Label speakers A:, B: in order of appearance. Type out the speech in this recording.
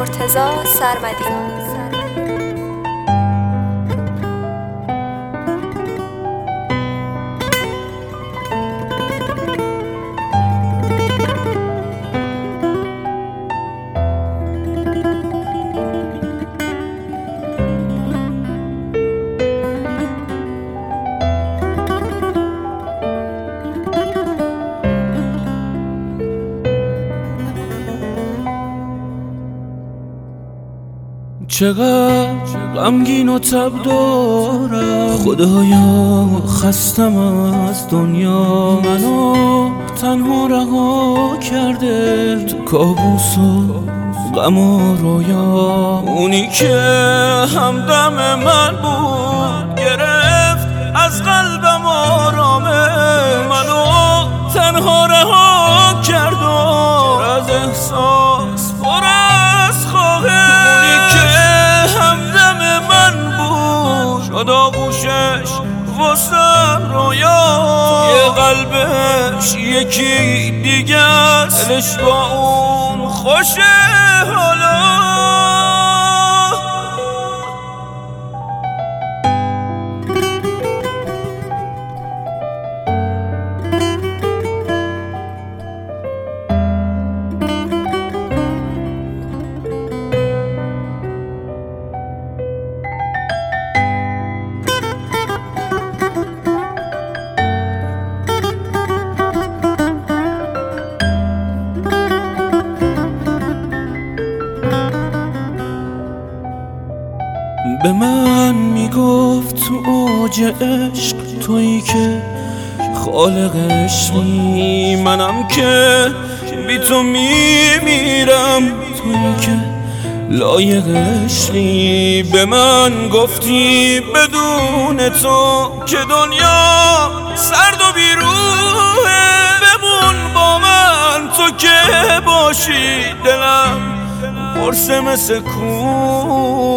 A: مرتضی سرمدی.
B: چقدر غمگین و تب دارم، خدایا خستم از دنیا. منو تنها رها کرده تو کابوس و غم و رویا. اونی که همدم من بود گرفت از قلبم آرامه. منو تنها رها کرد و از احساس پر از خواهش. شد آغوشش واسم رویا. یه قلبش یکی دیگه است، دلش با اون خوشه حالا. به من میگفت تو اوج عشق تویی که خالق عشقی. منم که بی تو میمیرم، تویی که لایق عشقی. به من گفتی بدون تو که دنیا سرد و بیروحه. بمون با من تو که باشی، دلم پرسه مثل کوه.